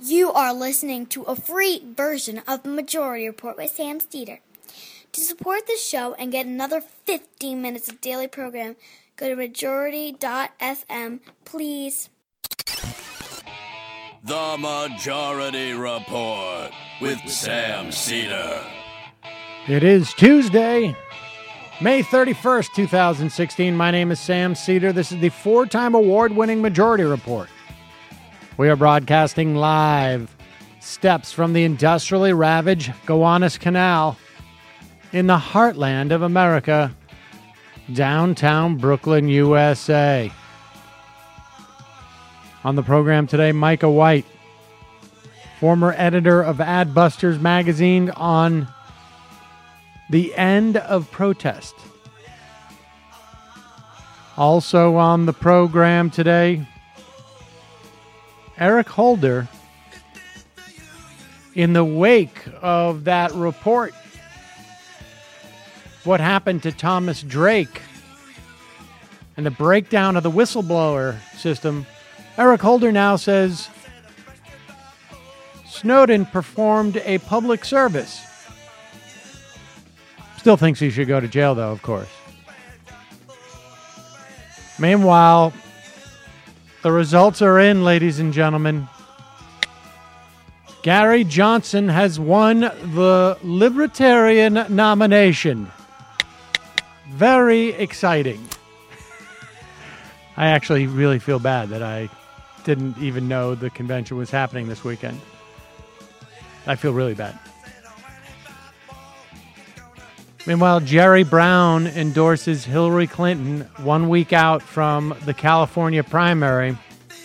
You are listening to a free version of the Majority Report with Sam Steeder. To support the show and get another 15 minutes of daily program, go to majority.fm, please. The Majority Report with Sam Steeder. It is Tuesday, May 31st, 2016. My name is Sam Steeder. This is the four-time award-winning Majority Report. We are broadcasting live steps from the industrially ravaged Gowanus Canal in the heartland of America, downtown Brooklyn, USA. On the program today, Micah White, former editor of Adbusters magazine, on the end of protest. Also on the program today, Eric Holder, in the wake of that report, what happened to Thomas Drake and the breakdown of the whistleblower system, Eric Holder now says Snowden performed a public service. Still thinks he should go to jail, though, of course. Meanwhile, the results are in, ladies and gentlemen. Gary Johnson has won the Libertarian nomination. Very exciting. I actually really feel bad that I didn't even know the convention was happening this weekend. I feel really bad. Meanwhile, Jerry Brown endorses Hillary Clinton 1 week out from the California primary.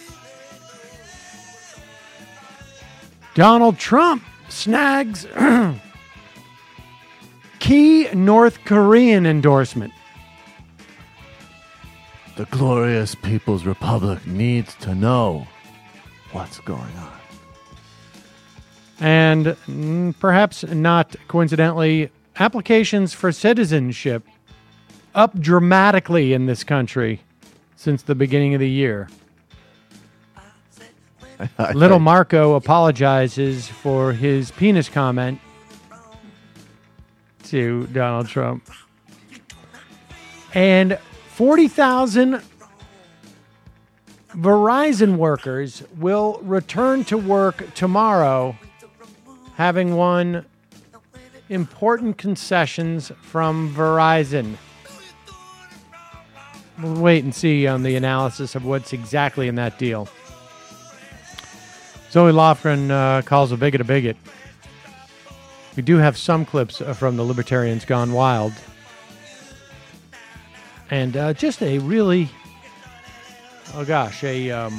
Donald Trump snags key North Korean endorsement. The glorious People's Republic needs to know what's going on. And perhaps not coincidentally, applications for citizenship up dramatically in this country since the beginning of the year. Little Marco apologizes for his penis comment to Donald Trump. And 40,000 Verizon workers will return to work tomorrow, having won important concessions from Verizon. We'll wait and see on the analysis of what's exactly in that deal. Zoe Lofgren calls a bigot. We do have some clips from the Libertarians Gone Wild. And just a really, a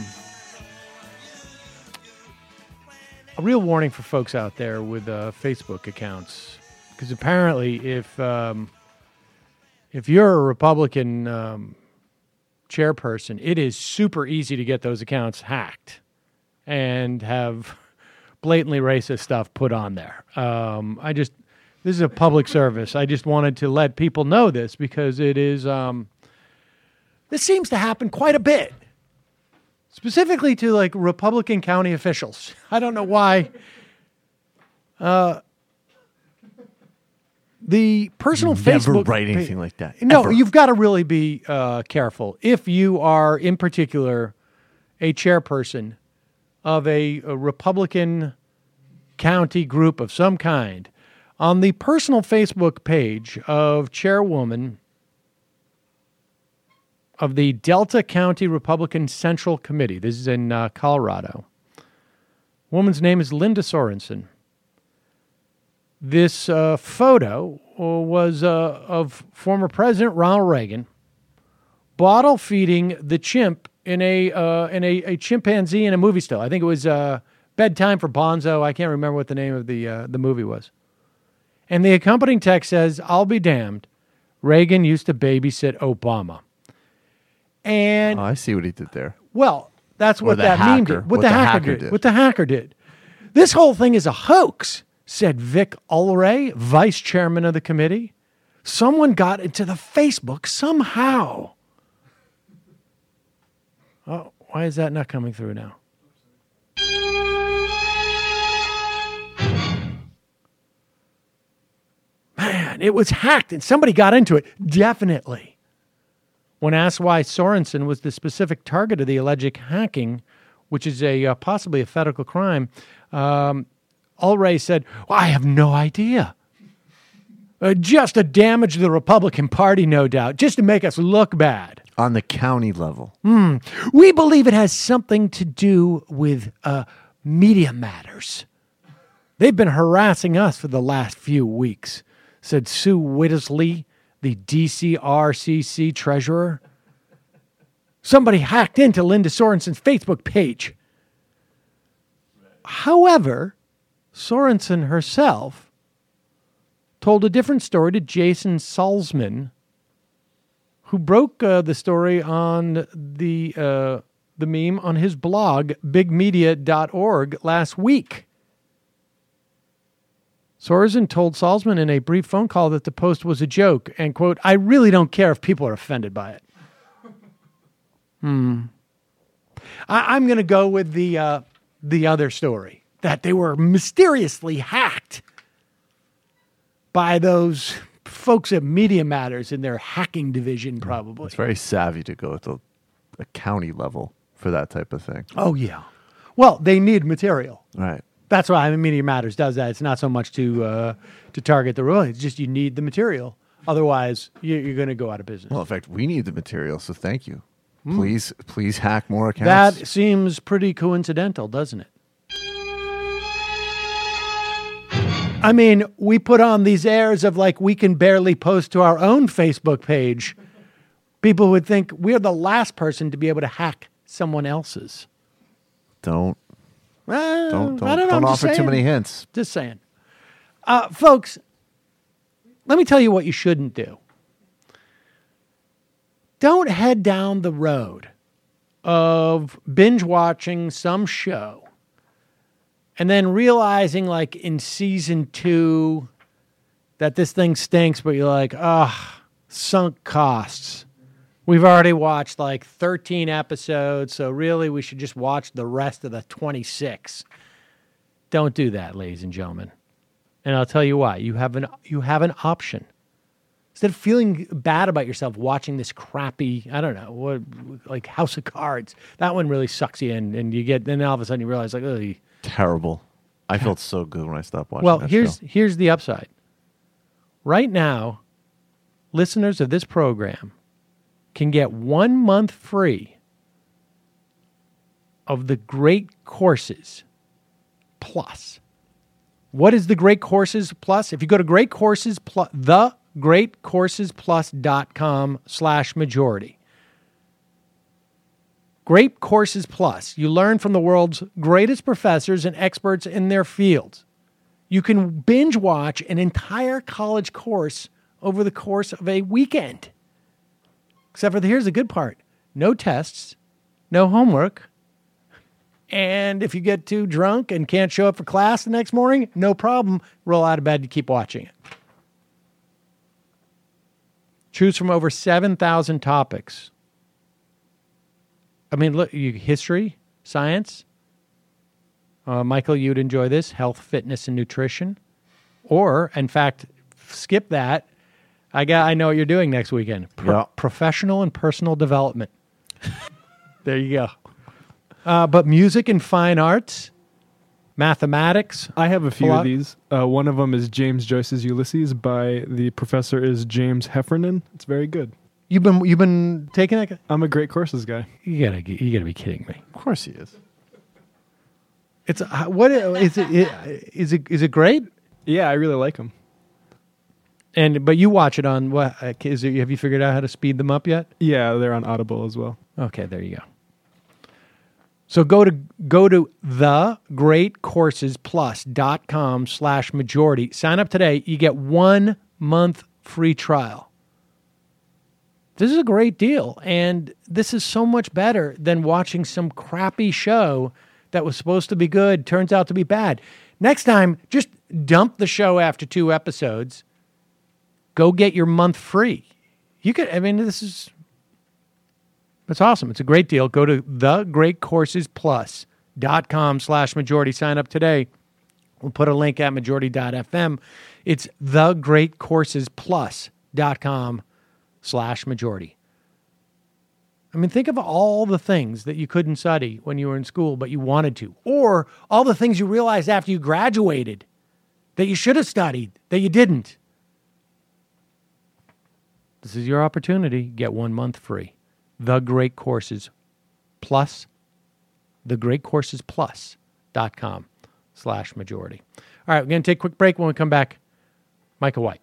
real warning for folks out there with Facebook accounts. Because apparently, if you're a Republican chairperson, it is super easy to get those accounts hacked and have blatantly racist stuff put on there. This is a public service. I just wanted to let people know this because it is. This seems to happen quite a bit, specifically to like Republican county officials. I don't know why. The personal Facebook... Never write anything like that. No, ever. You've got to really be careful. If you are, in particular, a chairperson of a Republican county group of some kind, on the personal Facebook page of Chairwoman of the Delta County Republican Central Committee, this is in Colorado, woman's name is Linda Sorensen. This photo was of former President Ronald Reagan bottle feeding the chimp in a chimpanzee in a movie still. I think it was Bedtime for Bonzo. I can't remember what the name of the movie was. And the accompanying text says, "I'll be damned. Reagan used to babysit Obama." And I see what he did there. Well, that's what that meme did. What the hacker did. What the hacker did. This whole thing is a hoax, said Vic Ulray, vice chairman of the committee. Someone got into the Facebook somehow. Oh, why is that not coming through now? man, it was hacked and somebody got into it. Definitely. When asked why Sorensen was the specific target of the alleged hacking, which is possibly a federal crime, Ulray said, well, I have no idea. Just to damage the Republican Party, no doubt, just to make us look bad. On the county level. We believe it has something to do with Media Matters. They've been harassing us for the last few weeks, said Sue Whittlesey, the DCRCC treasurer. Somebody hacked into Linda Sorensen's Facebook page. However, Sorensen herself told a different story to Jason Salzman, who broke the story on the meme on his blog, bigmedia.org, last week. Sorensen told Salzman in a brief phone call that the post was a joke and, quote, I really don't care if people are offended by it. I'm going to go with the other story, that they were mysteriously hacked by those folks at Media Matters in their hacking division, probably. It's very savvy to go at the county level for that type of thing. Oh, yeah. Well, they need material. Right. That's why Media Matters does that. It's not so much to target the rule. It's just you need the material. Otherwise, you're going to go out of business. Well, in fact, we need the material, so thank you. Please hack more accounts. That seems pretty coincidental, doesn't it? I mean, we put on these airs of like we can barely post to our own Facebook page. People would think we're the last person to be able to hack someone else's. Don't Don't offer too many hints. Just saying. Folks, let me tell you what you shouldn't do. Don't head down the road of binge watching some show and then realizing like in season 2 that this thing stinks, but you're like, sunk costs. We've already watched like 13 episodes, so really we should just watch the rest of the 26. Don't do that, ladies and gentlemen. And I'll tell you why. You have an option. Instead of feeling bad about yourself watching this crappy, I don't know, like House of Cards, that one really sucks you in, and then all of a sudden you realize, like, oh, terrible. I felt so good when I stopped watching. Well, that here's the upside. Right now, listeners of this program can get 1 month free of the Great Courses Plus. What is the Great Courses Plus? If you go to Great Courses Plus, thegreatcoursesplus.com/majority. Great Courses Plus. You learn from the world's greatest professors and experts in their fields. You can binge watch an entire college course over the course of a weekend. Except for here's the good part. No tests, no homework. And if you get too drunk and can't show up for class the next morning, no problem. Roll out of bed and keep watching it. Choose from over 7,000 topics. I mean, look, history, science. Michael, you'd enjoy this. Health, fitness, and nutrition. Or, in fact, skip that. I know what you're doing next weekend. Professional and personal development. There you go. But music and fine arts, mathematics. I have a few of these. One of them is James Joyce's Ulysses by the professor is James Heffernan. It's very good. You've been taking that? I'm a Great Courses guy. You gotta be kidding me. Of course he is. It's what is it? Is it great? Yeah, I really like him. But you watch it on what? Have you figured out how to speed them up yet? Yeah, they're on Audible as well. Okay, there you go. So go to thegreatcoursesplus.com/majority. Sign up today. You get 1 month free trial. This is a great deal, and this is so much better than watching some crappy show that was supposed to be good, turns out to be bad. Next time, just dump the show after 2 episodes. Go get your month free. It's awesome. It's a great deal. Go to thegreatcoursesplus.com/majority. Sign up today. We'll put a link at majority.fm. It's thegreatcoursesplus.com/majority. I mean, think of all the things that you couldn't study when you were in school, but you wanted to, or all the things you realized after you graduated that you should have studied, that you didn't. This is your opportunity. Get 1 month free. The Great Courses Plus, thegreatcoursesplus.com/majority. All right, we're going to take a quick break. When we come back, Micah White.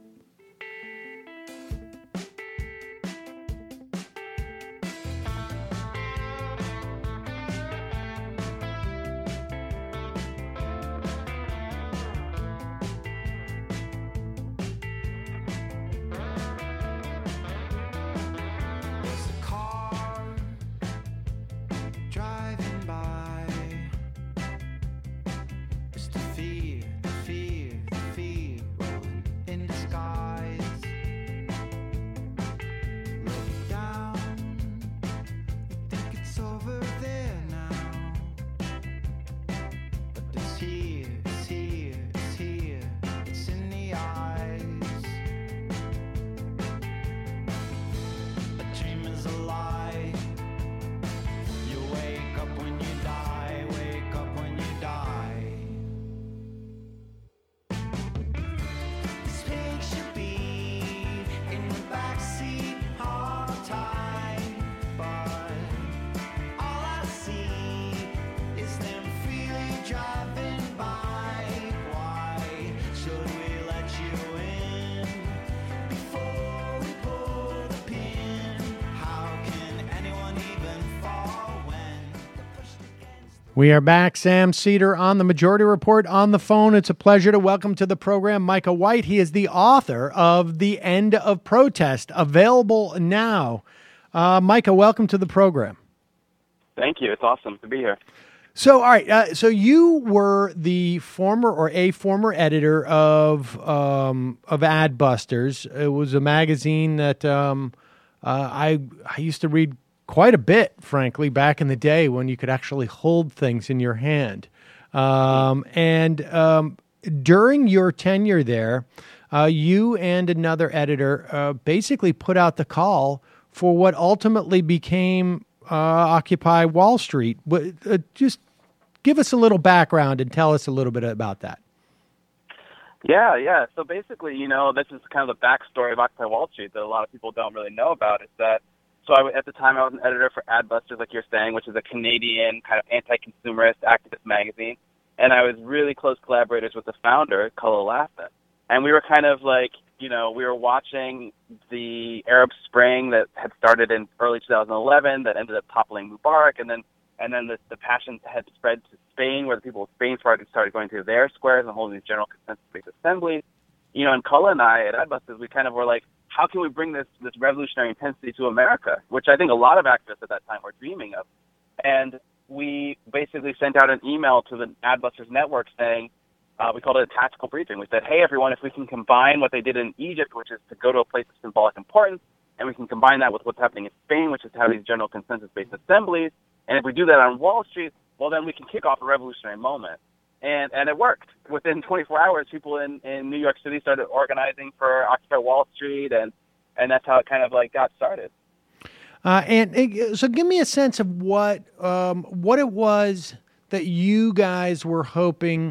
We are back. Sam Seder on the Majority Report on the phone. It's a pleasure to welcome to the program Micah White. He is the author of The End of Protest, available now. Micah, welcome to the program. Thank you. It's awesome to be here. So, all right. So you were the former editor of Adbusters. It was a magazine that I used to read quite a bit, frankly, back in the day when you could actually hold things in your hand. And during your tenure there, you and another editor basically put out the call for what ultimately became Occupy Wall Street. Just give us a little background and tell us a little bit about that. Yeah. So basically, this is kind of the backstory of Occupy Wall Street that a lot of people don't really know about. Is that at the time I was an editor for Adbusters, like you're saying, which is a Canadian kind of anti-consumerist activist magazine, and I was really close collaborators with the founder, Cullen Laffin. And we were kind of like, we were watching the Arab Spring that had started in early 2011 that ended up toppling Mubarak, and then the passion had spread to Spain, where the people of Spain started going to their squares and holding these general consensus-based assemblies. And Cullen and I at Adbusters, we kind of were like, how can we bring this revolutionary intensity to America, which I think a lot of activists at that time were dreaming of. And we basically sent out an email to the Adbusters network saying, we called it a tactical briefing. We said, hey, everyone, if we can combine what they did in Egypt, which is to go to a place of symbolic importance, and we can combine that with what's happening in Spain, which is to have these general consensus-based assemblies, and if we do that on Wall Street, well, then we can kick off a revolutionary moment. And it worked. Within 24 hours, people in New York City started organizing for Occupy Wall Street, and that's how it kind of got started. So give me a sense of what it was that you guys were hoping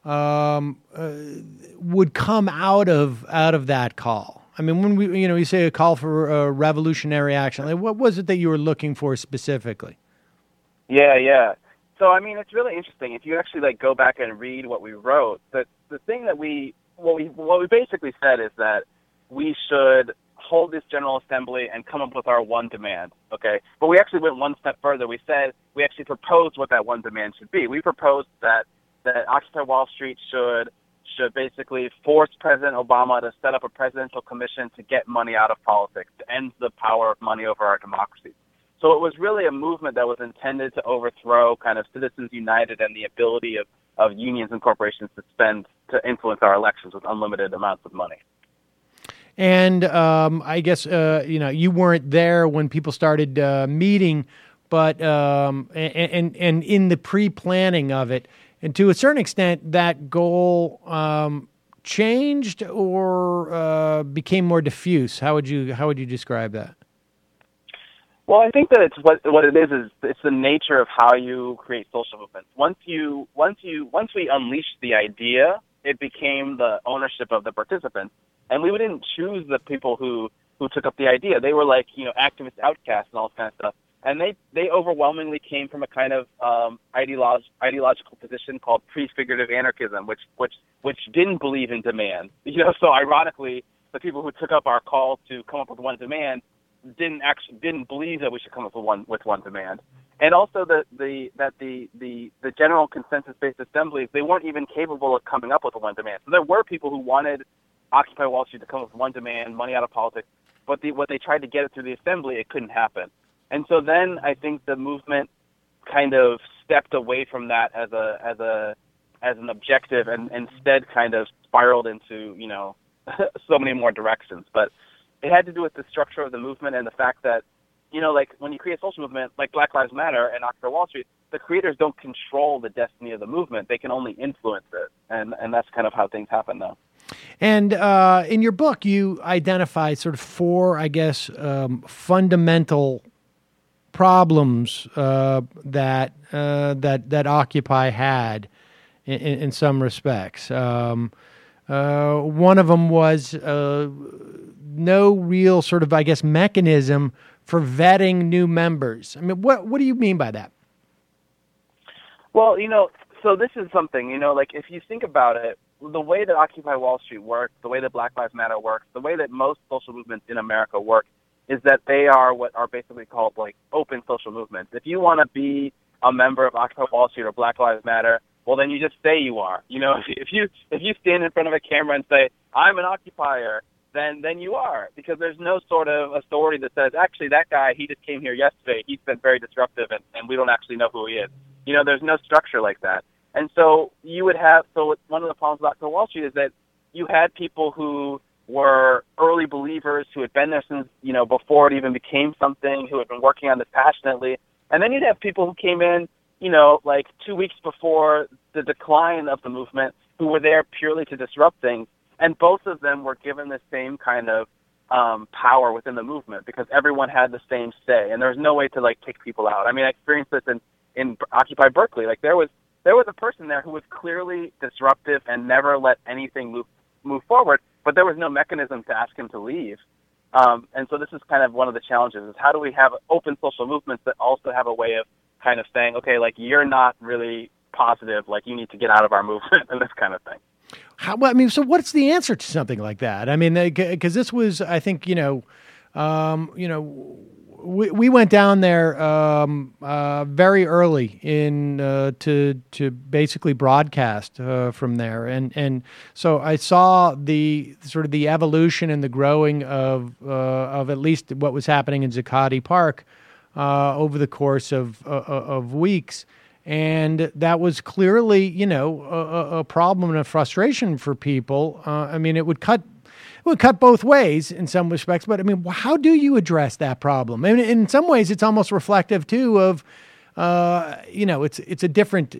would come out of that call. I mean, when we say a call for revolutionary action, what was it that you were looking for specifically? Yeah. So, I mean, it's really interesting. If you actually go back and read what we wrote, the thing that what we basically said is that we should hold this General Assembly and come up with our one demand, okay? But we actually went one step further. We actually proposed what that one demand should be. We proposed that Occupy Wall Street should basically force President Obama to set up a presidential commission to get money out of politics, to end the power of money over our democracy. So it was really a movement that was intended to overthrow kind of Citizens United and the ability of unions and corporations to influence our elections with unlimited amounts of money. And I guess, you weren't there when people started meeting, but and in the pre-planning of it, And to a certain extent, that goal changed or became more diffuse. How would you describe that? Well, I think that it's what it is it's the nature of how you create social movements. Once we unleashed the idea, it became the ownership of the participants. And we didn't choose the people who took up the idea. They were like, activist outcasts and all this kind of stuff. And they overwhelmingly came from a kind of ideological position called prefigurative anarchism, which didn't believe in demand. So ironically, the people who took up our call to come up with one demand didn't believe that we should come up with one demand. And also the general consensus-based assemblies, they weren't even capable of coming up with one demand. So there were people who wanted Occupy Wall Street to come up with one demand, money out of politics, but what they tried to get it through the assembly, it couldn't happen. And so then I think the movement kind of stepped away from that as an objective, and instead kind of spiraled into so many more directions. But it had to do with the structure of the movement and the fact that like when you create a social movement like Black Lives Matter and Occupy Wall Street, the creators don't control the destiny of the movement; they can only influence it, and that's kind of how things happen now. And in your book, you identify sort of four, I guess, fundamental problems that Occupy had in some respects. One of them was no real sort of, I guess, mechanism for vetting new members. I mean, what do you mean by that? Well, so this is something, like if you think about it, the way that Occupy Wall Street works, the way that Black Lives Matter works, the way that most social movements in America work, is that they are what are basically called like open social movements. If you want to be a member of Occupy Wall Street or Black Lives Matter, well, then you just say you are. If you stand in front of a camera and say, I'm an occupier, then you are, because there's no sort of authority that says, actually, that guy, he just came here yesterday, he's been very disruptive, and we don't actually know who he is. There's no structure like that. And so one of the problems with Occupy Wall Street is that you had people who were early believers who had been there since, before it even became something, who had been working on this passionately. And then you'd have people who came in, like 2 weeks before the decline of the movement, who were there purely to disrupt things. And both of them were given the same kind of power within the movement because everyone had the same say. And there was no way to, like, kick people out. I mean, I experienced this in Occupy Berkeley. Like, there was a person there who was clearly disruptive and never let anything move forward, but there was no mechanism to ask him to leave. And so this is kind of one of the challenges, is how do we have open social movements that also have a way of kind of saying, okay, like, you're not really positive, like, you need to get out of our movement, and this kind of thing. So what's the answer to something like that? I mean, because this was, I think, we went down there very early in to basically broadcast from there, and so I saw the sort of the evolution and the growing of at least what was happening in Zuccotti Park over the course of weeks. And that was clearly, a problem and a frustration for people. I mean, it would cut both ways in some respects. But I mean, how do you address that problem? I mean, in some ways, it's almost reflective too of, it's a different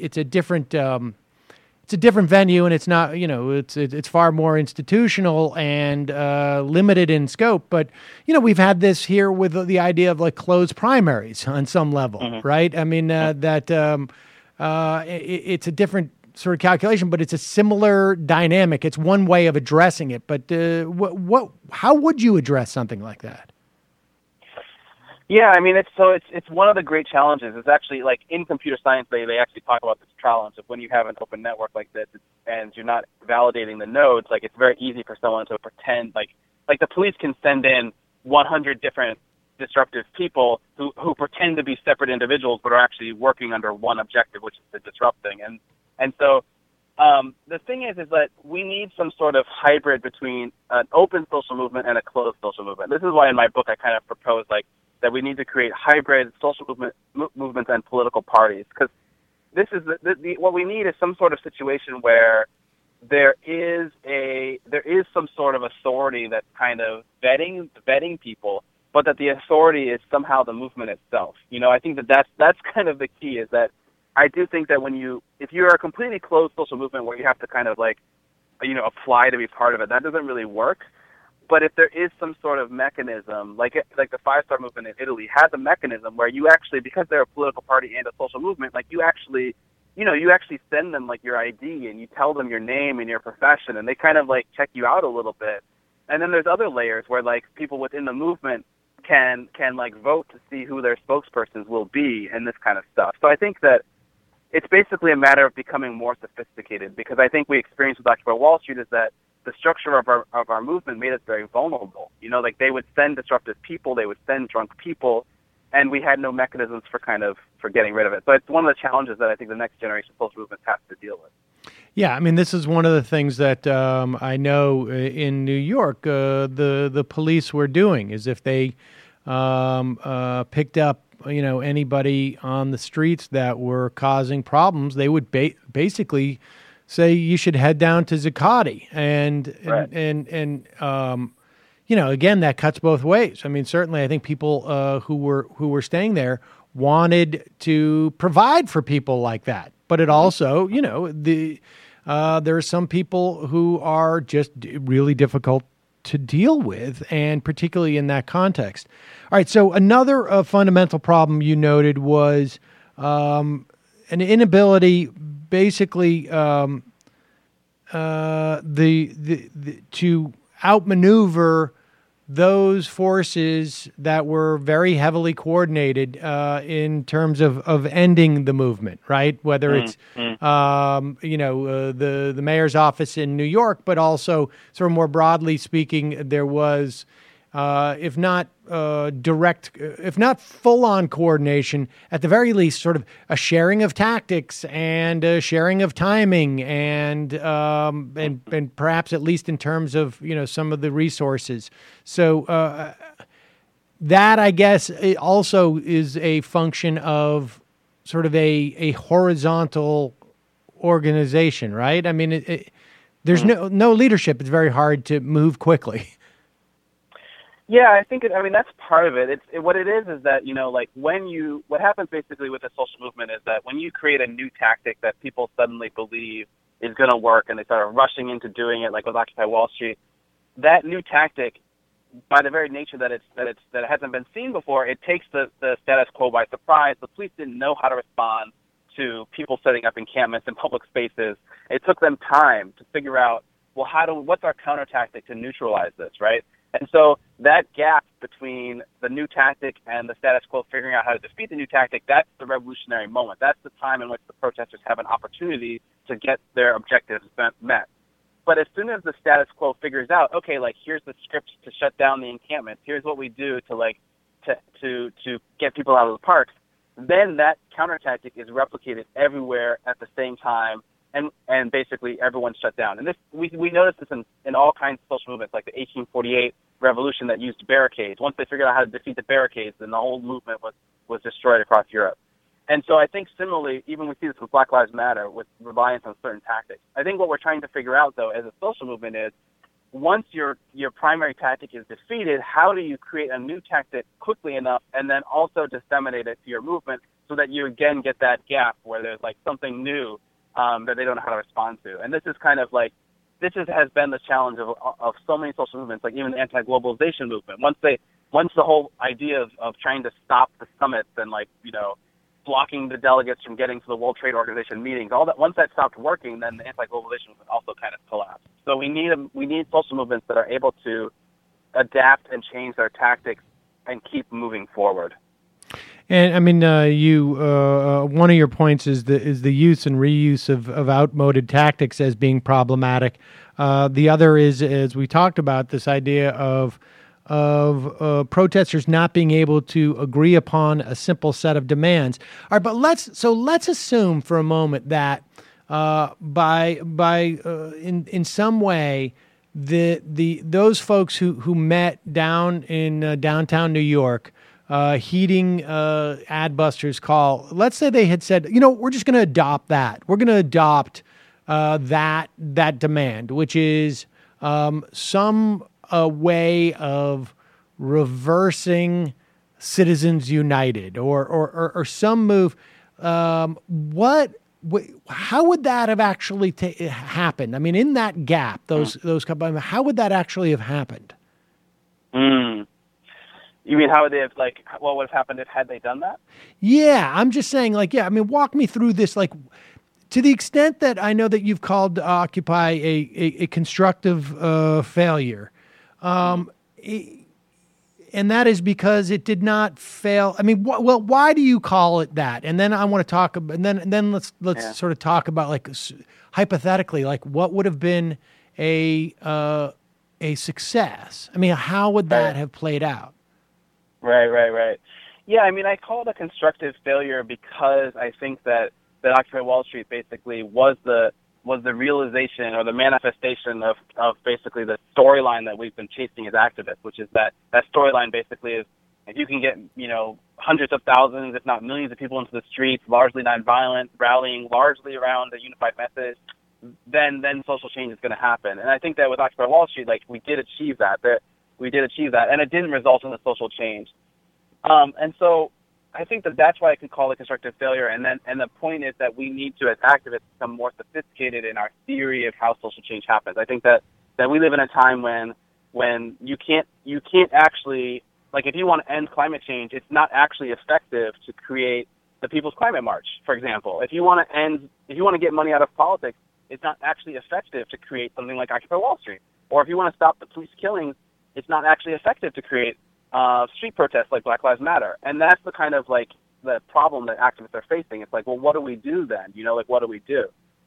venue, and it's not, it's far more institutional and limited in scope. But we've had this here with the idea of like closed primaries on some level, mm-hmm. right? I mean, it's a different sort of calculation, but it's a similar dynamic. It's one way of addressing it. But how would you address something like that? Yeah, I mean, it's one of the great challenges. It's actually, like, in computer science, they actually talk about this challenge of when you have an open network like this and you're not validating the nodes, like, it's very easy for someone to pretend, like the police can send in 100 different disruptive people who pretend to be separate individuals but are actually working under one objective, which is the disrupting. And so the thing is that we need some sort of hybrid between an open social movement and a closed social movement. This is why in my book I kind of propose, like, that we need to create hybrid social movements and political parties, because this is what we need is some sort of situation where there is some sort of authority that's kind of vetting people, but that the authority is somehow the movement itself. I think that's kind of the key, is that I do think that if you're a completely closed social movement where you have to kind of like, apply to be part of it, that doesn't really work. But if there is some sort of mechanism, like the Five Star Movement in Italy has a mechanism where you actually, because they're a political party and a social movement, like you actually send them like your ID and you tell them your name and your profession, and they kind of like check you out a little bit. And then there's other layers where like people within the movement can like vote to see who their spokespersons will be and this kind of stuff. So I think that it's basically a matter of becoming more sophisticated, because I think we experienced with Occupy Wall Street is that the structure of our movement made us very vulnerable. Like they would send disruptive people, they would send drunk people, and we had no mechanisms for getting rid of it. So it's one of the challenges that I think the next generation social movements have to deal with. Yeah, I mean, this is one of the things that I know in New York the police were doing, is if they picked up anybody on the streets that were causing problems, they would basically say you should head down to Zuccotti, and again, that cuts both ways. I mean, certainly, I think people who were staying there wanted to provide for people like that, but it also, there are some people who are just really difficult to deal with, and particularly in that context. All right, so another fundamental problem you noted was an inability, basically, to outmaneuver those forces that were very heavily coordinated in terms of ending the movement, right? Whether it's the mayor's office in New York, but also sort of more broadly speaking, there was if not direct, if not full-on coordination, at the very least, sort of a sharing of tactics and a sharing of timing, and perhaps at least in terms of some of the resources. So that, I guess, it also is a function of sort of a horizontal organization, right? I mean, there's no leadership. It's very hard to move quickly. Yeah, I think that's part of it. What it is that, what happens basically with the social movement is that when you create a new tactic that people suddenly believe is going to work and they start rushing into doing it, like with Occupy Wall Street, that new tactic, by the very nature that it hasn't been seen before, it takes the status quo by surprise. The police didn't know how to respond to people setting up encampments in public spaces. It took them time to figure out, well, what's our counter tactic to neutralize this, right? And so that gap between the new tactic and the status quo figuring out how to defeat the new tactic, that's the revolutionary moment. That's the time in which the protesters have an opportunity to get their objectives met. But as soon as the status quo figures out, okay, like here's the script to shut down the encampments, here's what we do to get people out of the parks, then that counter tactic is replicated everywhere at the same time. And basically everyone's shut down. And this we noticed this in all kinds of social movements, like the 1848 revolution that used barricades. Once they figured out how to defeat the barricades, then the whole movement was destroyed across Europe. And so I think similarly, even we see this with Black Lives Matter, with reliance on certain tactics. I think what we're trying to figure out, though, as a social movement is, once your primary tactic is defeated, how do you create a new tactic quickly enough and then also disseminate it to your movement so that you again get that gap where there's like something new that they don't know how to respond to. And this is kind of like, has been the challenge of so many social movements, like even the anti-globalization movement. Once the whole idea of trying to stop the summits and blocking the delegates from getting to the World Trade Organization meetings, all that, once that stopped working, then the anti-globalization movement also kind of collapsed. So we need social movements that are able to adapt and change their tactics and keep moving forward. And I mean, one of your points is the use and reuse of outmoded tactics as being problematic. The other is, as we talked about, this idea of protesters not being able to agree upon a simple set of demands. All right, but let's assume for a moment that in some way those folks who met down in downtown New York, heeding Adbusters' call, let's say they had said, we're just going to adopt that. We're going to adopt that demand, which is some way of reversing Citizens United or some move. How would that have actually happened? I mean, in that gap, those couple, how would that actually have happened? You mean how would they have, like, what would have happened had they done that? Yeah, I'm just saying, like, yeah, I mean, walk me through this, like, to the extent that I know that you've called Occupy a constructive failure. And that is because it did not fail. I mean, why do you call it that? And then I want to talk about, and then let's sort of talk about, like, hypothetically, like, what would have been a success? I mean, how would that have played out? Right. Yeah, I mean, I call it a constructive failure because I think that Occupy Wall Street basically was the realization or the manifestation of basically the storyline that we've been chasing as activists, which is that storyline basically is, if you can get, hundreds of thousands, if not millions of people into the streets, largely nonviolent, rallying largely around a unified message, then social change is going to happen. And I think that with Occupy Wall Street, like, we did achieve that, and it didn't result in a social change. And so I think that's why I could call it constructive failure. And the point is that we need to, as activists, become more sophisticated in our theory of how social change happens. I think that we live in a time when you can't actually, like, if you want to end climate change, it's not actually effective to create the People's Climate March, for example. If you want to get money out of politics, it's not actually effective to create something like Occupy Wall Street. Or if you want to stop the police killings, it's not actually effective to create street protests like Black Lives Matter. And that's the kind of, like, the problem that activists are facing. It's like, well, what do we do then? What do we do?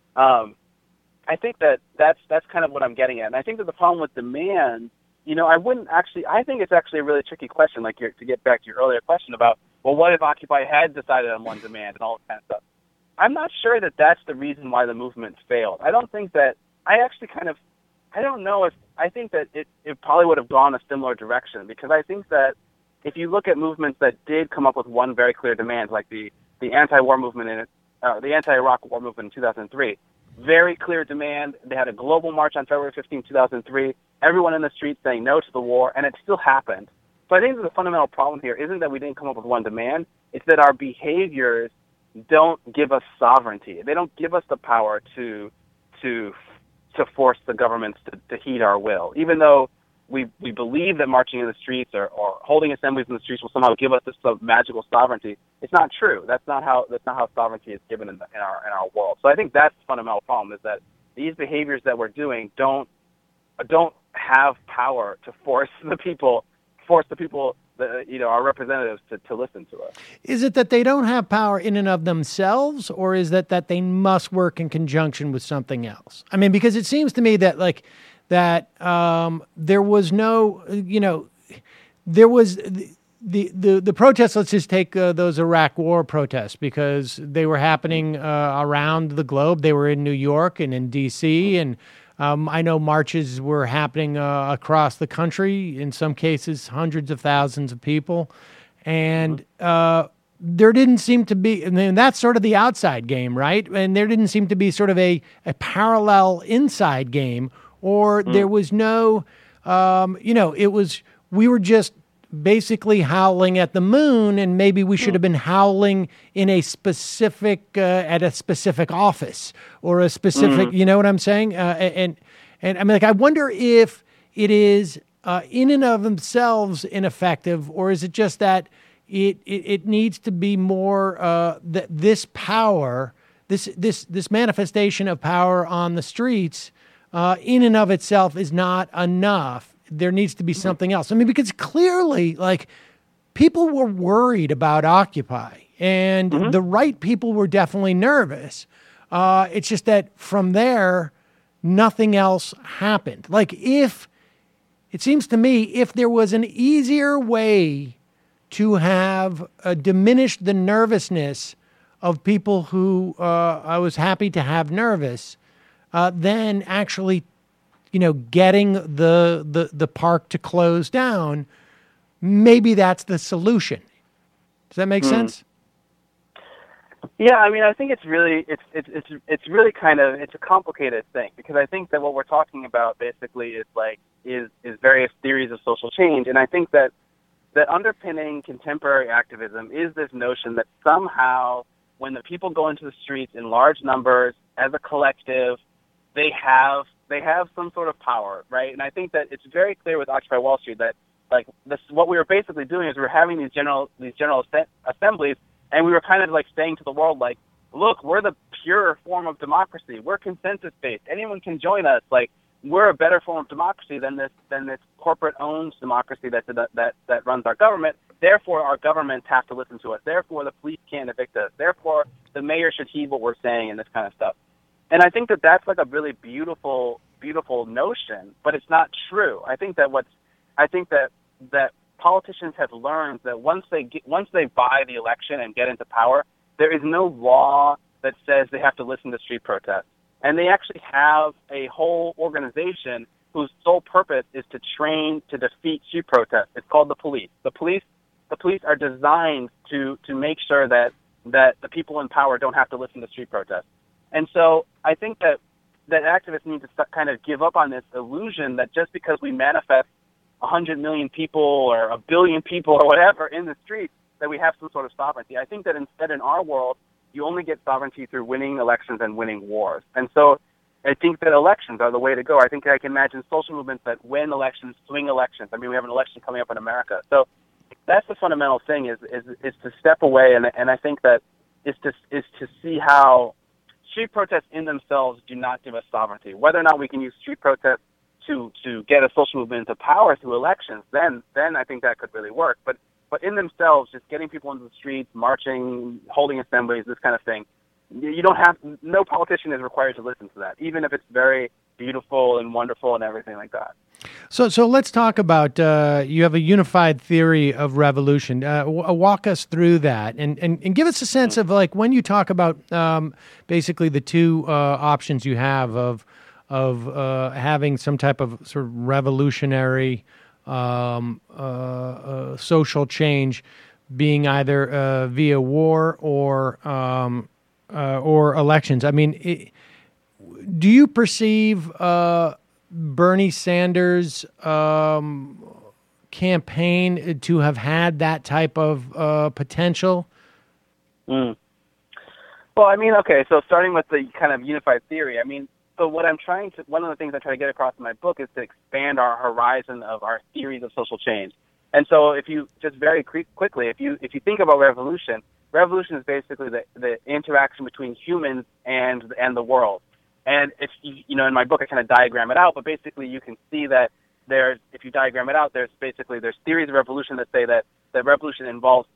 I think that's kind of what I'm getting at. And I think that the problem with demand, I think it's actually a really tricky question, like, to get back to your earlier question about, well, what if Occupy had decided on one demand and all that kind of stuff? I'm not sure that that's the reason why the movement failed. I don't think that, I don't know if, I think that it probably would have gone a similar direction, because I think that if you look at movements that did come up with one very clear demand, like the anti-war movement the anti-Iraq war movement in 2003, very clear demand. They had a global march on February 15, 2003. Everyone in the streets saying no to the war, and it still happened. So I think the fundamental problem here isn't that we didn't come up with one demand. It's that our behaviors don't give us sovereignty. They don't give us the power to force the governments to heed our will. Even though we believe that marching in the streets or holding assemblies in the streets will somehow give us this magical sovereignty, it's not true. That's not how sovereignty is given in our world. So I think that's the fundamental problem, is that these behaviors that we're doing don't have power to force the people, our representatives to listen to us. Is it that they don't have power in and of themselves, or is that they must work in conjunction with something else? I mean, because it seems to me that, like, there was no, there was the protests. Let's just take those Iraq War protests, because they were happening around the globe. They were in New York and in D.C., and I know marches were happening across the country, in some cases hundreds of thousands of people. And there didn't seem to be, and that's sort of the outside game, right? And there didn't seem to be sort of a parallel inside game, or there was no, we were just basically howling at the moon, and maybe we should have been howling in a specific at a specific office or a specific, you know what I'm saying? And I mean, like, I wonder if it is in and of themselves ineffective, or is it just that it needs to be more that this power, this manifestation of power on the streets, in and of itself is not enough. There needs to be something else. I mean, because clearly, like, people were worried about Occupy, and the right people were definitely nervous. It's just that from there, nothing else happened. Like, it seems to me, if there was an easier way to have diminished the nervousness of people who I was happy to have nervous, then actually, getting the park to close down, maybe that's the solution. Does that make sense? Yeah, I mean, I think it's really really kind of, it's a complicated thing, because I think that what we're talking about basically is various theories of social change, and I think that underpinning contemporary activism is this notion that somehow when the people go into the streets in large numbers as a collective, they have some sort of power, right? And I think that it's very clear with Occupy Wall Street that like this, what we were basically doing is we were having these general assemblies, and we were kind of like saying to the world, like, look, we're the pure form of democracy. We're consensus-based. Anyone can join us. Like, we're a better form of democracy than this corporate-owned democracy that runs our government. Therefore, our governments have to listen to us. Therefore, the police can't evict us. Therefore, the mayor should heed what we're saying and this kind of stuff. And I think that that's like a really beautiful, beautiful notion, but it's not true. I think that politicians have learned that once they buy the election and get into power, there is no law that says they have to listen to street protests. And they actually have a whole organization whose sole purpose is to train to defeat street protests. It's called the police. The police are designed to make sure that the people in power don't have to listen to street protests. And so I think that activists need to kind of give up on this illusion that just because we manifest 100 million people or 1 billion people or whatever in the streets, that we have some sort of sovereignty. I think that instead in our world, you only get sovereignty through winning elections and winning wars. And so I think that elections are the way to go. I think I can imagine social movements that win elections, swing elections. I mean, we have an election coming up in America. So that's the fundamental thing is to step away. And I think that is to see how street protests in themselves do not give us sovereignty. Whether or not we can use street protests to get a social movement into power through elections, then I think that could really work. But in themselves, just getting people into the streets, marching, holding assemblies, this kind of thing, no politician is required to listen to that, even if it's very beautiful and wonderful and everything like that. So let's talk about, you have a unified theory of revolution. Walk us through that and give us a sense of, like, when you talk about basically the two options you have of having some type of sort of revolutionary social change being either via war or elections. I mean, do you perceive Bernie Sanders' campaign to have had that type of potential? Well, I mean, okay, so starting with the kind of unified theory, I mean, so what one of the things I try to get across in my book is to expand our horizon of our theories of social change. And so if you just very quickly, if you think about revolution is basically the interaction between humans and the world. And if in my book I kind of diagram it out, but basically you can see that if you diagram it out, there's theories of revolution that say that revolution involves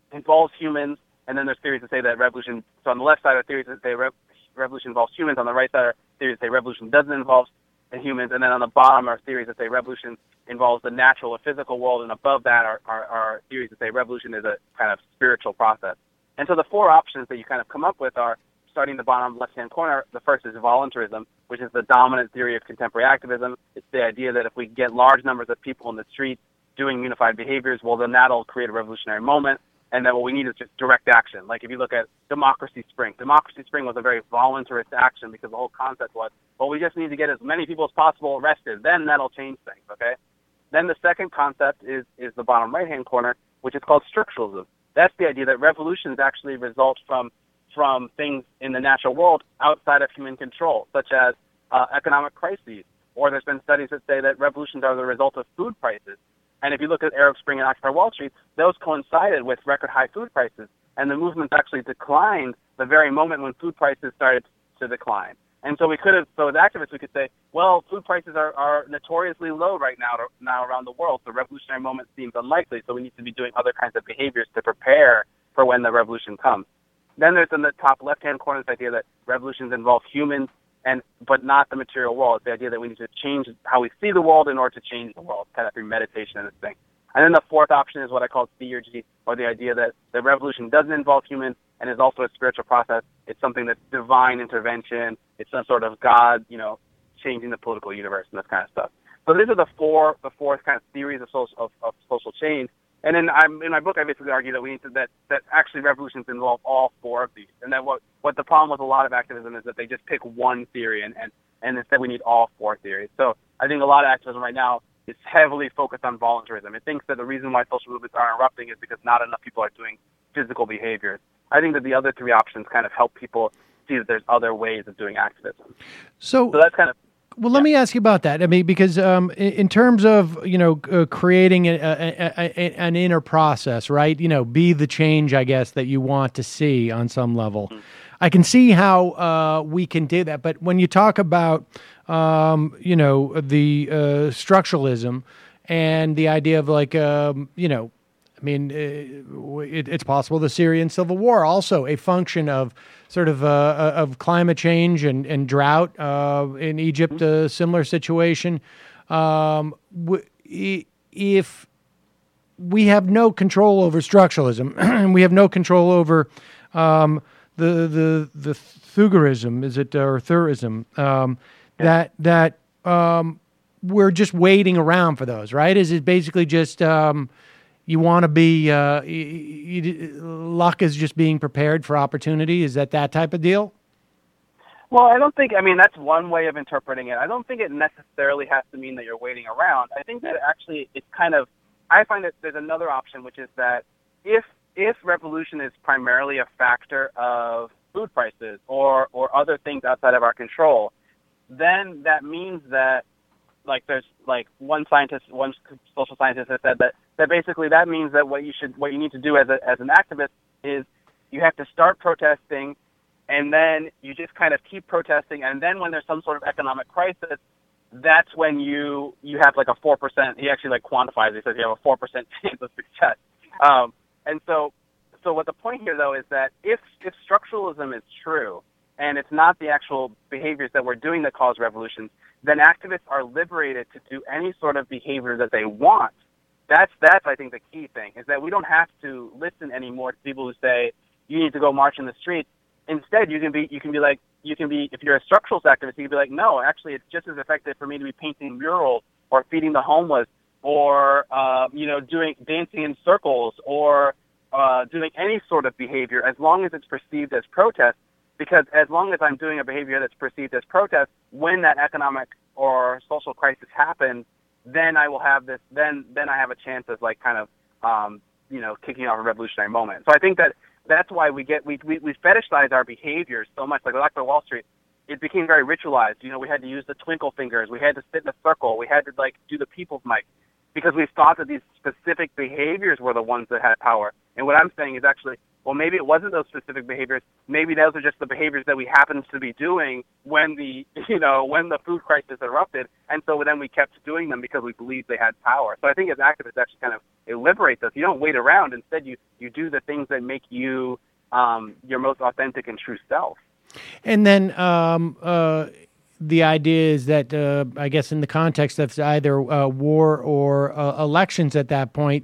humans, and then there's theories that say that revolution. So on the left side are theories that say revolution involves humans. On the right side are theories that say revolution doesn't involve humans, and then on the bottom are theories that say revolution involves the natural or physical world, and above that are theories that say revolution is a kind of spiritual process. And so the four options that you kind of come up with are, starting the bottom left-hand corner, the first is voluntarism, which is the dominant theory of contemporary activism. It's the idea that if we get large numbers of people in the streets doing unified behaviors, well, then that'll create a revolutionary moment, and then what we need is just direct action. Like if you look at Democracy Spring. Democracy Spring was a very voluntarist action because the whole concept was, well, we just need to get as many people as possible arrested. Then that'll change things, okay? Then the second concept is the bottom right-hand corner, which is called structuralism. That's the idea that revolutions actually result from things in the natural world outside of human control, such as economic crises. Or there's been studies that say that revolutions are the result of food prices. And if you look at Arab Spring and Occupy Wall Street, those coincided with record high food prices. And the movements actually declined the very moment when food prices started to decline. And so as activists, we could say, well, food prices are notoriously low right now around the world, so revolutionary moment seems unlikely, so we need to be doing other kinds of behaviors to prepare for when the revolution comes. Then there's in the top left-hand corner this idea that revolutions involve humans, but not the material world. It's the idea that we need to change how we see the world in order to change the world, kind of through meditation and this thing. And then the fourth option is what I call theurgy, or the idea that the revolution doesn't involve humans and is also a spiritual process. It's something that's divine intervention. It's some sort of God, changing the political universe and this kind of stuff. So these are the four kind of theories of social change. And then in my book, I basically argue that we need to that actually revolutions involve all four of these, and that what the problem with a lot of activism is that they just pick one theory, and instead we need all four theories. So I think a lot of activism right now is heavily focused on voluntarism. It thinks that the reason why social movements are erupting is because not enough people are doing physical behaviors. I think that the other three options kind of help people see that there's other ways of doing activism. So that's kind of. Well, let me ask you about that. I mean, because in terms of creating an inner process, right? Be the change, I guess, that you want to see on some level. Mm-hmm. I can see how we can do that. But when you talk about the structuralism and the idea of it's possible the Syrian civil war also a function of sort of climate change and drought. In Egypt, a similar situation. If we have no control over structuralism and we have no control over the Thugarism, is it, or Thurism, that we're just waiting around for those, right? Is it basically just you want to be luck is just being prepared for opportunity? Is that type of deal? Well, I don't think. I mean, that's one way of interpreting it. I don't think it necessarily has to mean that you're waiting around. I think that actually it's kind of. I find that there's another option, which is that if revolution is primarily a factor of food prices or other things outside of our control, then that means that there's one social scientist has said that basically that means that what you need to do as an activist is you have to start protesting, and then you just kind of keep protesting, and then when there's some sort of economic crisis, that's when you have a 4%. He actually quantifies it. He says you have a 4% chance of success. And so what the point here though is that if structuralism is true and it's not the actual behaviors that we're doing that cause revolutions, then activists are liberated to do any sort of behavior that they want. That's I think the key thing, is that we don't have to listen anymore to people who say you need to go march in the streets. Instead, you can be if you're a structuralist activist, you can be like, no, actually it's just as effective for me to be painting murals or feeding the homeless or doing dancing in circles or doing any sort of behavior as long as it's perceived as protest. Because as long as I'm doing a behavior that's perceived as protest, when that economic or social crisis happens, then I will have this. Then I have a chance of kicking off a revolutionary moment. So I think that's why we fetishize our behaviors so much. Like Occupy Wall Street, it became very ritualized. We had to use the twinkle fingers. We had to sit in a circle. We had to do the people's mic, because we thought that these specific behaviors were the ones that had power. And what I'm saying is actually, well, maybe it wasn't those specific behaviors. Maybe those are just the behaviors that we happened to be doing when the food crisis erupted. And so then we kept doing them because we believed they had power. So I think as activists, actually kind of, it liberates us. You don't wait around. Instead, you do the things that make you your most authentic and true self. And then the idea is that, I guess in the context of either war or elections at that point,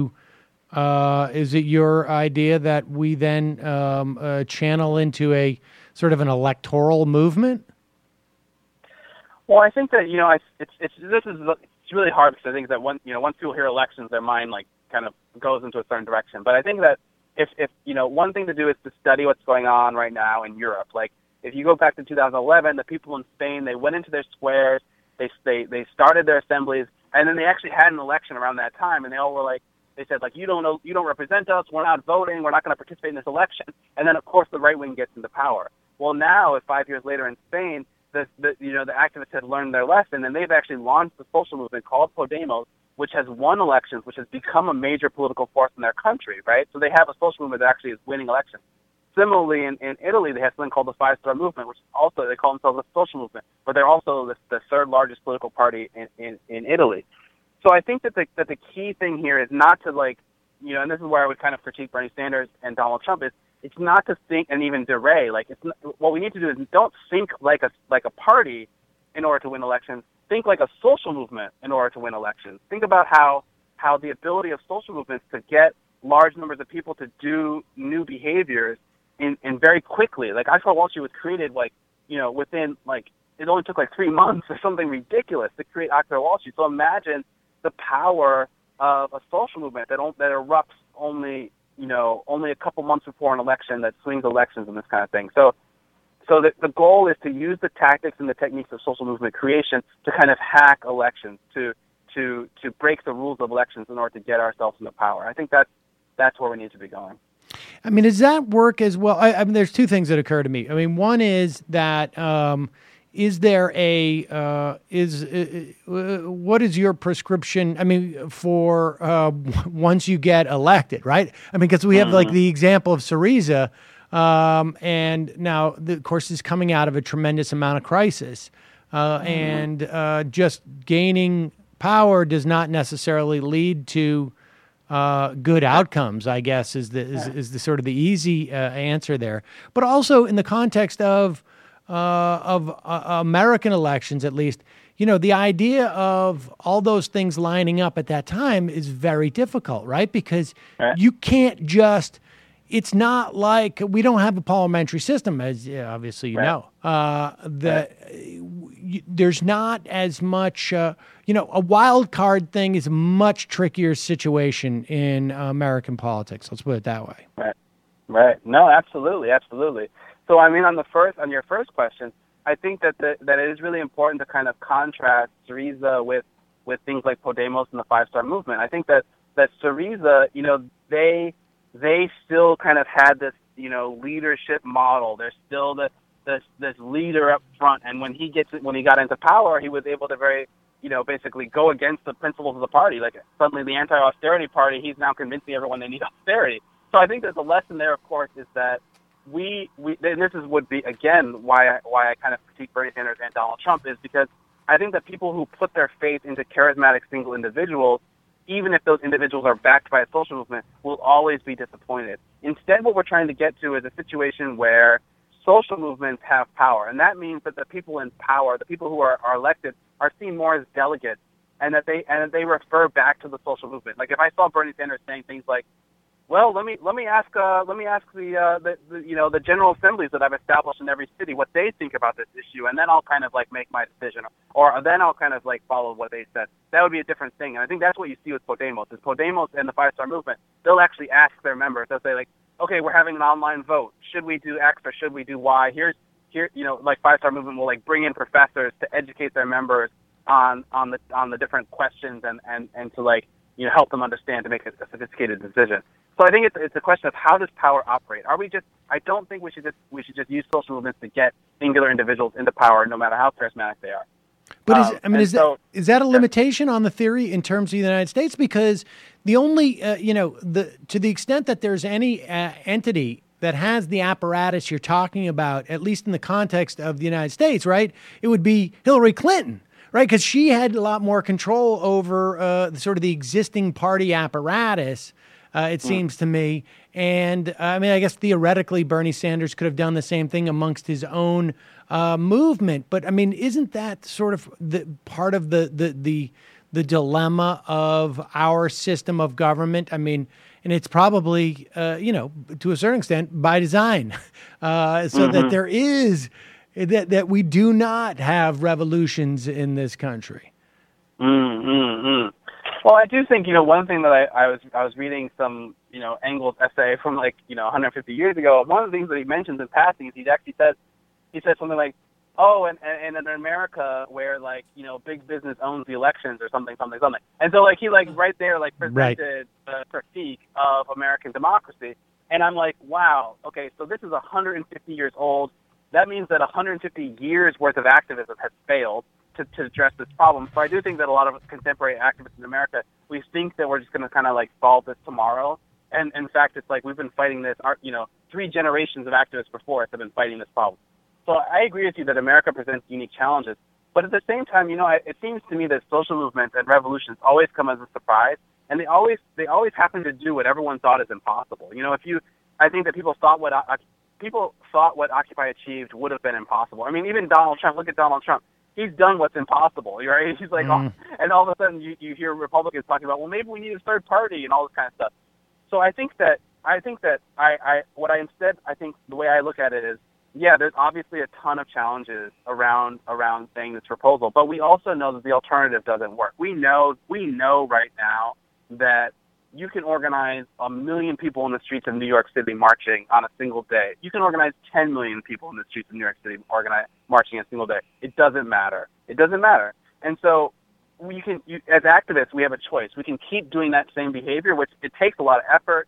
is it your idea that we then channel into a sort of an electoral movement? Well, I think that it's really hard, because I think that once people hear elections, their mind kind of goes into a certain direction. But I think that if one thing to do is to study what's going on right now in Europe. If you go back to 2011, the people in Spain, they went into their squares, they started their assemblies, and then they actually had an election around that time, and they all were they said you don't represent us, we're not voting, we're not going to participate in this election. And then of course the right wing gets into power. Well, now 5 years later in Spain, the activists had learned their lesson, and they've actually launched a social movement called Podemos, which has won elections, which has become a major political force in their country, right? So they have a social movement that actually is winning elections. Similarly, in Italy, they have something called the Five Star Movement, which also they call themselves a social movement, but they're also the third largest political party in Italy. So I think that the key thing here is not to and this is where I would kind of critique Bernie Sanders and Donald Trump, is it's not to think, and even DeRay, what we need to do is don't think like a party in order to win elections. Think like a social movement in order to win elections. Think about how the ability of social movements to get large numbers of people to do new behaviors in very quickly. Occupy Wall Street was created within it only took 3 months or something ridiculous to create Occupy Wall Street. So imagine the power of a social movement that erupts only a couple months before an election, that swings elections and this kind of thing. So the goal is to use the tactics and the techniques of social movement creation to kind of hack elections, to break the rules of elections in order to get ourselves into power. I think that's where we need to be going. I mean, does that work as well? I mean, there's two things that occur to me. I mean, one is that is there a what is your prescription? I mean, for once you get elected, right? I mean, because we have like the example of Syriza, and now, of course, is coming out of a tremendous amount of crisis, and just gaining power does not necessarily lead to good outcomes, I guess, is the sort of the easy answer there. But also in the context of American elections, at least, you know, the idea of all those things lining up at that time is very difficult, right? Because you can't just. It's not like we don't have a parliamentary system, as obviously you know. There's not as much, a wild card thing is a much trickier situation in American politics. Let's put it that way. Right. No, absolutely. So, I mean, on your first question, I think that that it is really important to kind of contrast Syriza with things like Podemos and the Five Star Movement. I think that Syriza, they still kind of had this, leadership model. There's still this leader up front, and when he got into power, he was able to basically go against the principles of the party. Like suddenly, the anti-austerity party, he's now convincing everyone they need austerity. So I think there's a lesson there, of course, is that would be again why I kind of critique Bernie Sanders and Donald Trump, is because I think that people who put their faith into charismatic single individuals, even if those individuals are backed by a social movement, will always be disappointed. Instead, what we're trying to get to is a situation where social movements have power. And that means that the people in power, the people who are elected, are seen more as delegates, and that they refer back to the social movement. Like if I saw Bernie Sanders saying things like, well, let me ask the general assemblies that I've established in every city what they think about this issue, and then I'll kind of like make my decision, or then I'll kind of like follow what they said. That would be a different thing, and I think that's what you see with Podemos. Is Podemos and the Five Star Movement, they'll actually ask their members. They'll say like, okay, we're having an online vote. Should we do X or should we do Y? Here, like Five Star Movement will like bring in professors to educate their members on the different questions and to like help them understand to make a sophisticated decision. So I think it's a question of how does power operate? I don't think we should just use social movements to get singular individuals into power, no matter how charismatic they are. But is that a limitation on the theory in terms of the United States? Because the only to the extent that there's any entity that has the apparatus you're talking about, at least in the context of the United States, right? It would be Hillary Clinton. Right, because she had a lot more control over sort of the existing party apparatus, it seems to me. And I mean, I guess theoretically, Bernie Sanders could have done the same thing amongst his own movement. But I mean, isn't that sort of the part of the dilemma of our system of government? I mean, and it's probably to a certain extent by design, that there is. That we do not have revolutions in this country. Well, I do think one thing that I was reading some Engels essay from 150 years ago. One of the things that he mentions in passing is he said something like, oh, and in America where big business owns the elections or something, and so he right there presented a critique of American democracy, and I'm like, wow, okay, so this is 150 years old. That means that 150 years worth of activism has failed to address this problem. So I do think that a lot of contemporary activists in America, we think that we're just going to kind of solve this tomorrow. And in fact, it's we've been fighting this, 3 generations of activists before us have been fighting this problem. So I agree with you that America presents unique challenges. But at the same time, it seems to me that social movements and revolutions always come as a surprise. And they always happen to do what everyone thought is impossible. I think that people thought what Occupy achieved would have been impossible. I mean, even Donald Trump, look at Donald Trump. He's done what's impossible, right? He's and all of a sudden you hear Republicans talking about, well, maybe we need a third party and all this kind of stuff. So I think the way I look at it is, yeah, there's obviously a ton of challenges around saying this proposal, but we also know that the alternative doesn't work. We know right now that you can organize 1 million people in the streets of New York City marching on a single day. You can organize 10 million people in the streets of New York City marching on a single day. It doesn't matter. And so as activists, we have a choice. We can keep doing that same behavior, which it takes a lot of effort.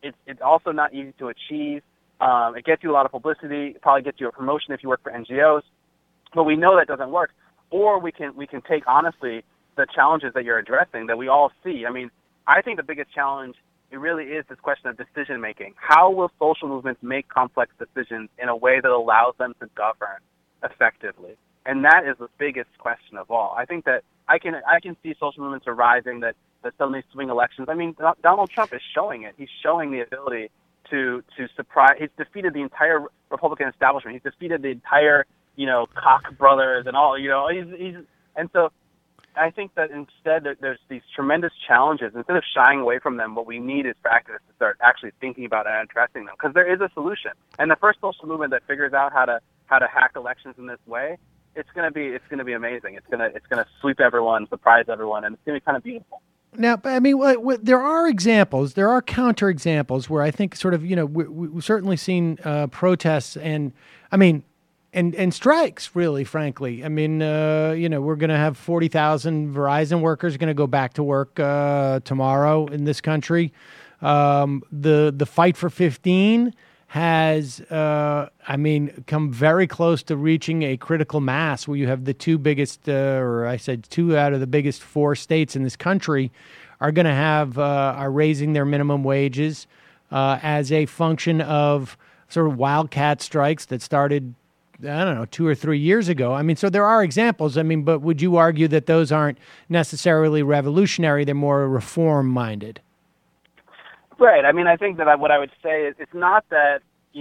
It's also not easy to achieve. It gets you a lot of publicity. It probably gets you a promotion if you work for NGOs. But we know that doesn't work. Or we can take honestly the challenges that you're addressing that we all see. I mean, I think the biggest challenge, it really is this question of decision making. How will social movements make complex decisions in a way that allows them to govern effectively? And that is the biggest question of all. I think that I can see social movements arising that suddenly swing elections. I mean, Donald Trump is showing it. He's showing the ability to surprise. He's defeated the entire Republican establishment. He's defeated the entire, Koch brothers and all, and so I think that instead there's these tremendous challenges. Instead of shying away from them, what we need is for activists to start actually thinking about and addressing them, because there is a solution. And the first social movement that figures out how to hack elections in this way, it's gonna be amazing. It's gonna sweep everyone, surprise everyone, and it's gonna be kind of beautiful. Now, I mean, there are examples, there are counter examples where I think sort of, we've certainly seen protests and, I mean, and strikes, really, frankly. I mean, we're going to have 40,000 Verizon workers going to go back to work tomorrow in this country. The Fight for 15 has, come very close to reaching a critical mass where you have the two biggest, two out of the biggest 4 states in this country are going to are raising their minimum wages as a function of sort of wildcat strikes that started, 2 or 3 years ago. I mean, so there are examples. I mean, but would you argue that those aren't necessarily revolutionary? They're more reform-minded. Right. I mean, I think that what I would say is it's not that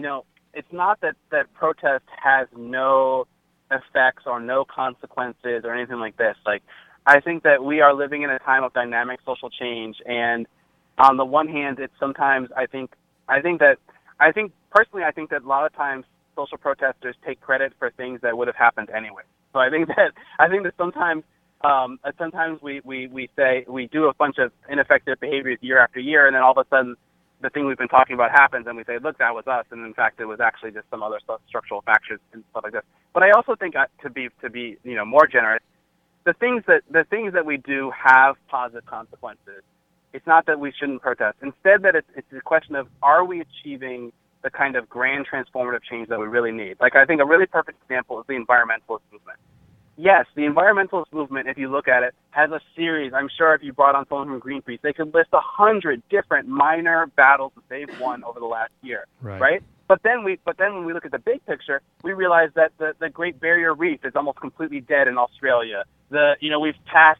protest has no effects or no consequences or anything like this. Like, I think that we are living in a time of dynamic social change, and on the one hand, it's sometimes I think that a lot of times social protesters take credit for things that would have happened anyway. So I think that sometimes we say we do a bunch of ineffective behaviors year after year, and then all of a sudden the thing we've been talking about happens, and we say, look, that was us, and in fact it was actually just some other structural factors and stuff like this. But I also think to be more generous, the things that we do have positive consequences. It's not that we shouldn't protest. Instead, that it's a question of, are we achieving the kind of grand transformative change that we really need? Like, I think a really perfect example is the environmentalist movement. Yes, the environmentalist movement, if you look at it, has a series. I'm sure if you brought on someone from Greenpeace, they could list 100 different minor battles that they've won over the last year, right? But then when we look at the big picture, we realize that the Great Barrier Reef is almost completely dead in Australia. We've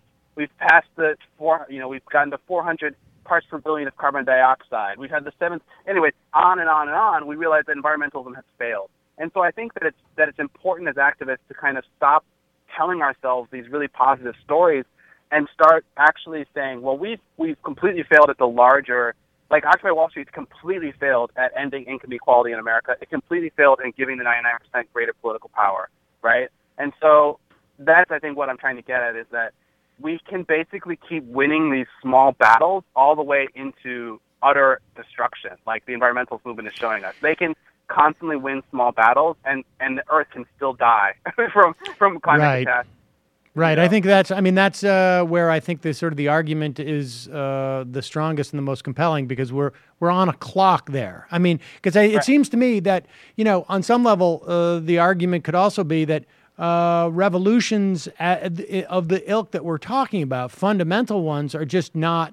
gotten to 400 parts per billion of carbon dioxide. We've had the 7th. Anyways, on and on and on. We realize that environmentalism has failed, and so I think that it's important as activists to kind of stop telling ourselves these really positive stories and start actually saying, well, we've completely failed at the larger. Like, Occupy Wall Street completely failed at ending income equality in America. It completely failed in giving the 99% greater political power, right? And so that's, I think, what I'm trying to get at is that we can basically keep winning these small battles all the way into utter destruction, like the environmentalist movement is showing us. They can constantly win small battles, and the Earth can still die from climate catastrophe. Right. I think that's where I think the argument is the strongest and the most compelling, because we're on a clock there. I mean, because it seems to me that, on some level, the argument could also be that revolutions of the ilk that we're talking about, fundamental ones, are just not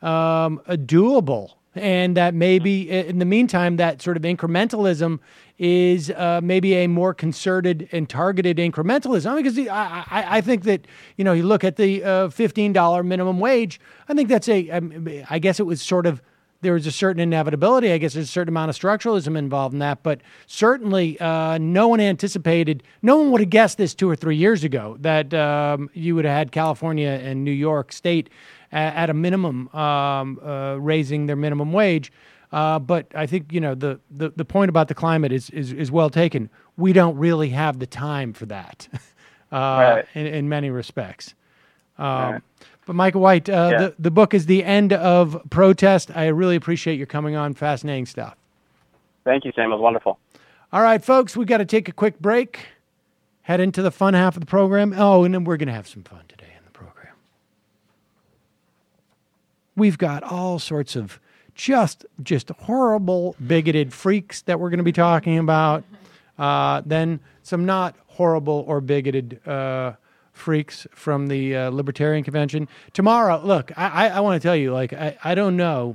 doable. And that maybe in the meantime, that sort of incrementalism is maybe a more concerted and targeted incrementalism. Because I think that, you look at the $15 minimum wage, I think that's I guess it was sort of, there was a certain inevitability. I guess there's a certain amount of structuralism involved in that. But certainly no one would have guessed this 2 or 3 years ago, that you would have had California and New York State at a minimum raising their minimum wage. But I think, the point about the climate is well taken. We don't really have the time for that in many respects. Right. But Michael White, the book is The End of Protest. I really appreciate your coming on. Fascinating stuff. Thank you, Sam. It was wonderful. All right, folks, we got to take a quick break, head into the fun half of the program. Oh, and then we're going to have some fun today in the program. We've got all sorts of just horrible, bigoted freaks that we're going to be talking about. Then some not horrible or bigoted freaks from the Libertarian Convention. Tomorrow, look, I want to tell you, like, I don't know.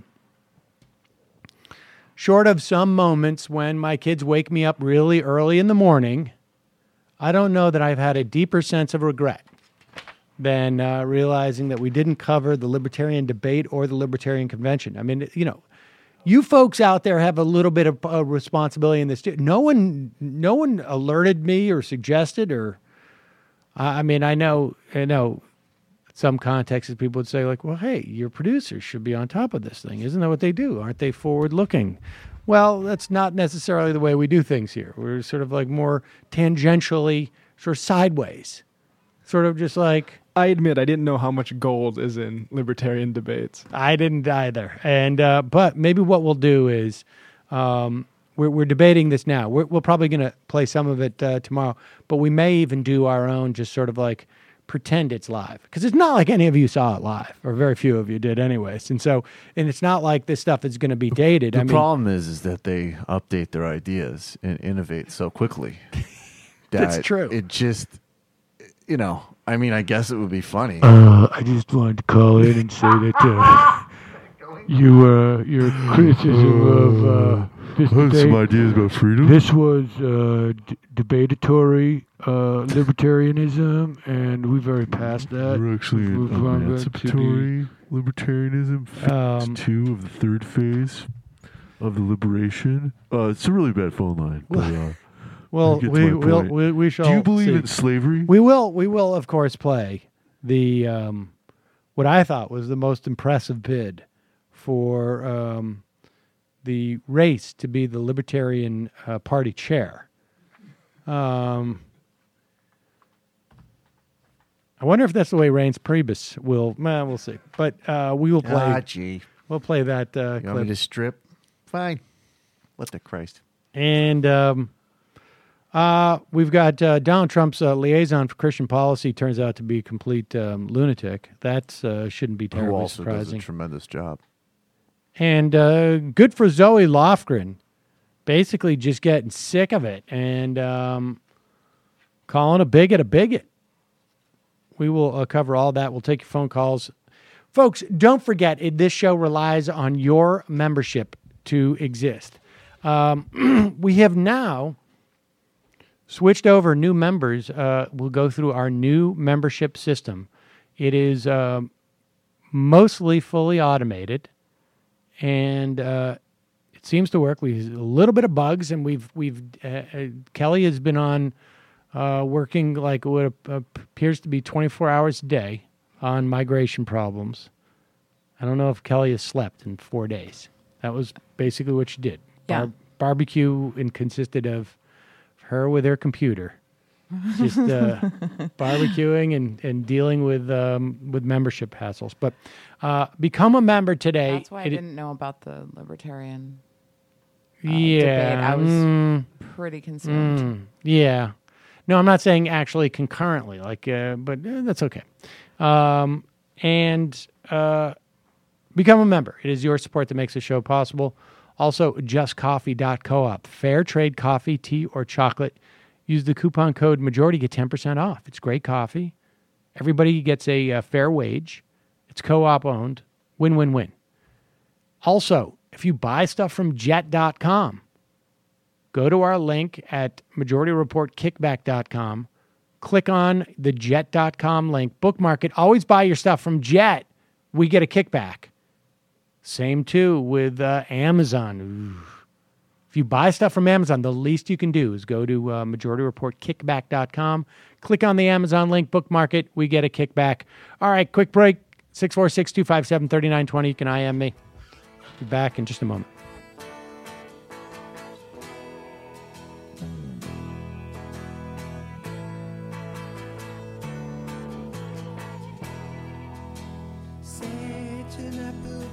Short of some moments when my kids wake me up really early in the morning, I don't know that I've had a deeper sense of regret than realizing that we didn't cover the Libertarian debate or the Libertarian Convention. I mean, you know, you folks out there have a little bit of responsibility in this too. No one alerted me or suggested, or I mean, I know some contexts people would say like, well, hey, your producers should be on top of this thing. Isn't that what they do? Aren't they forward looking? Well, that's not necessarily the way we do things here. We're sort of like more tangentially, sort of sideways, sort of just like. I admit I didn't know how much gold is in libertarian debates. I didn't either. And but maybe what we'll do is we're debating this now. We're probably going to play some of it tomorrow, but we may even do our own, just sort of like pretend it's live, because it's not like any of you saw it live, or very few of you did anyways. And it's not like this stuff is going to be dated. The problem is that they update their ideas and innovate so quickly. That's true. It just, you know, I mean, I guess it would be funny. I just wanted to call in and say that your criticism of this debate, some ideas about freedom. this was debatatory libertarianism, and we've already passed that. We're actually We've gone back to emancipatory libertarianism, phase 2 of the third phase of the liberation. It's a really bad phone line. But, well, we shall. Do you believe see. in slavery? We will of course play the what I thought was the most impressive bid for the race to be the Libertarian Party chair. I wonder if that's the way Reince Priebus will. We'll see. But we will play. Gee. We'll play that You want clip. me to strip? Fine. What the Christ? And we've got Donald Trump's liaison for Christian policy turns out to be a complete lunatic. That shouldn't be Who terribly also does a surprising. tremendous job. And good for Zoe Lofgren, basically just getting sick of it and calling a bigot. We will cover all that. We'll take your phone calls. Folks, don't forget, this show relies on your membership to exist. We have now switched over new members. We'll go through our new membership system. It is mostly fully automated, and it seems to work. We have a little bit of bugs, and Kelly has been on working like what appears to be 24 hours a day on migration problems. I don't know if Kelly has slept in 4 days. That was basically what she did. Yeah. Barbecue and consisted of her with her computer, just barbecuing and dealing with membership hassles. But become a member today. That's why I didn't know about the libertarian yeah, debate. I was pretty concerned. Yeah. No, I'm not saying actually concurrently, but that's okay. And become a member. It is your support that makes the show possible. Also, justcoffee.coop. Fair trade coffee, tea, or chocolate. Use the coupon code majority, get 10% off. It's great coffee. Everybody gets a fair wage. It's co-op owned. Win-win-win. Also, if you buy stuff from jet.com, go to our link at majorityreportkickback.com. Click on the jet.com link. Bookmark it. Always buy your stuff from Jet. We get a kickback. Same, too, with Amazon. Ooh. If you buy stuff from Amazon, the least you can do is go to majorityreportkickback.com. Click on the Amazon link, bookmark it. We get a kickback. All right, quick break. 646-257-3920. You can IM me. Be back in just a moment. Set an apple